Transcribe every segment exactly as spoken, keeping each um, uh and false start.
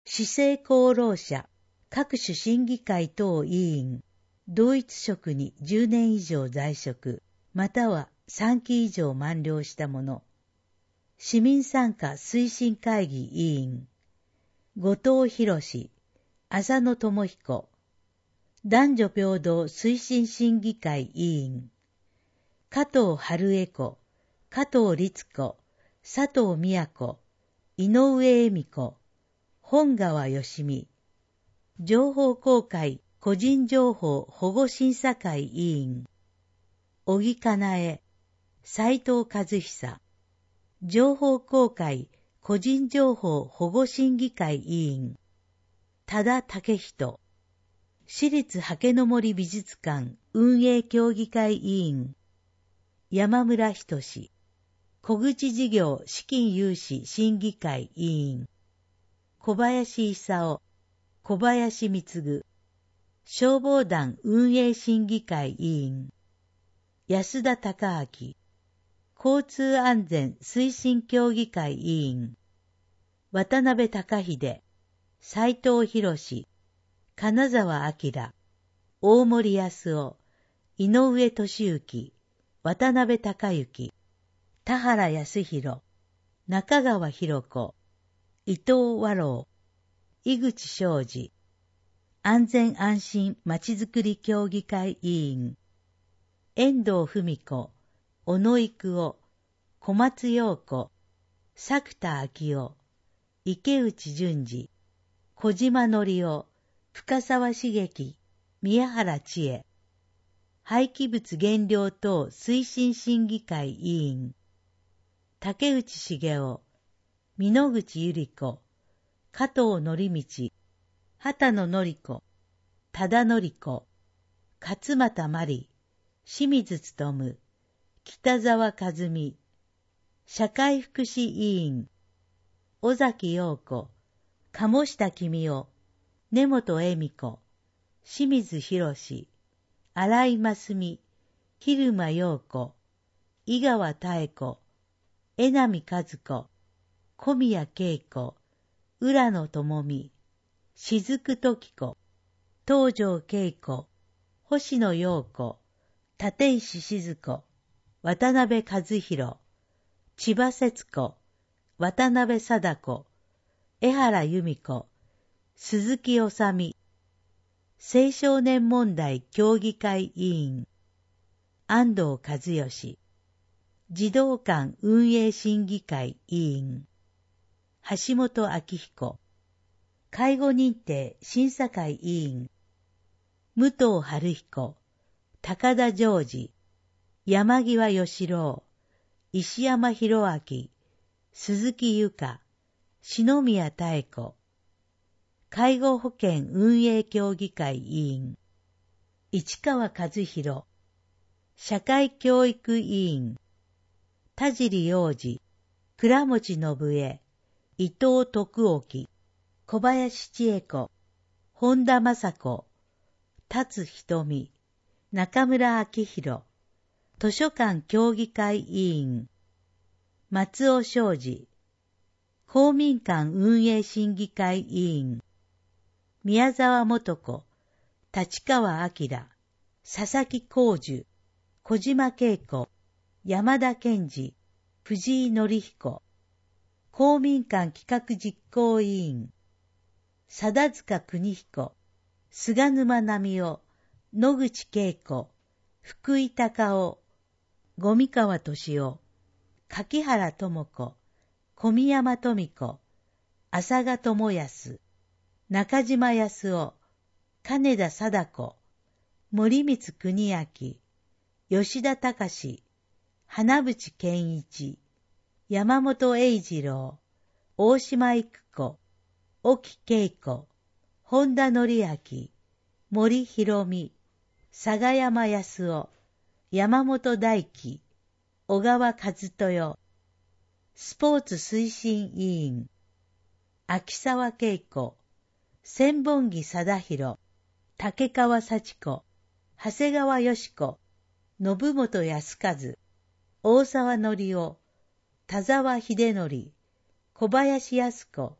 市政功労者、各種審議会等委員、同一職にじゅうねん以上在職、またはさんき以上満了した者。市民参加推進会議委員、後藤博士、浅野智彦。男女平等推進審議会委員、加藤春恵子、加藤律子、佐藤美子、井上恵美子、本川義美。情報公開個人情報保護審査会委員、小木かなえ、斉藤和久。情報公開個人情報保護審議会委員、多田武人。私立竹の森美術館運営協議会委員、山村仁。小口事業資金融資審議会委員、小林勲、小林貢。消防団運営審議会委員、安田孝明。交通安全推進協議会委員、渡辺隆秀、斉藤博士、金沢明、大森康夫、井上俊之、渡辺隆之、田原康弘、中川博子、伊藤和郎、井口昌司。安全安心まちづくり協議会委員、遠藤文子、小野育夫、小松陽子、作田昭夫、池内淳二、小島則夫、深沢茂樹、宮原千恵。廃棄物減量等推進審議会委員、竹内茂雄、美濃口百合子、加藤則道、畑野典子、多田典子、勝俣真理、清水勉、北沢和美。社会福祉委員、尾崎陽子、鴨下公夫、根本恵美子、清水博史、新井真澄、蛭間陽子、井川妙子、江波和子、小宮恵子、浦野智美、雫時子、東條恵子、星野陽子、立石静子、渡辺和弘、千葉節子、渡辺貞子、江原由美子、鈴木治美。青少年問題協議会委員、安藤和義。児童館運営審議会委員、橋本明彦。介護認定審査会委員、武藤春彦、高田常二、山際義郎、石山博明、鈴木由香、篠宮妙子。介護保険運営協議会委員、市川和弘。社会教育委員、田尻洋二、倉持信江、伊藤徳興、小林千恵子、本田雅子、辰瞳、中村明宏。図書館協議会委員、松尾昌司。公民館運営審議会委員、宮沢素子、立川明、佐々木浩樹、小島恵子、山田健二、藤井紀彦。公民館企画実行委員、貞塚邦彦、菅沼奈美夫、野口恵子、福井隆夫、五味川俊夫、柿原智子、小宮山富子、浅賀智康、中島康夫、金田貞子、森光邦明、吉田隆、花淵健一、山本英二郎、大島育子、沖恵子、本田則明、森博美、佐賀山康夫、山本大輝、小川和豊。スポーツ推進委員、秋沢恵子、千本木貞弘、竹川幸子、長谷川よし子、信本康和、大沢則夫、田沢秀則、小林靖子、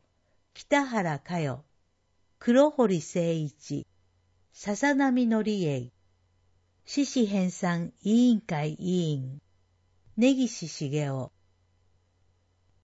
北原佳代、黒堀誠一、笹波則栄、志士編纂委員会委員、根岸茂雄、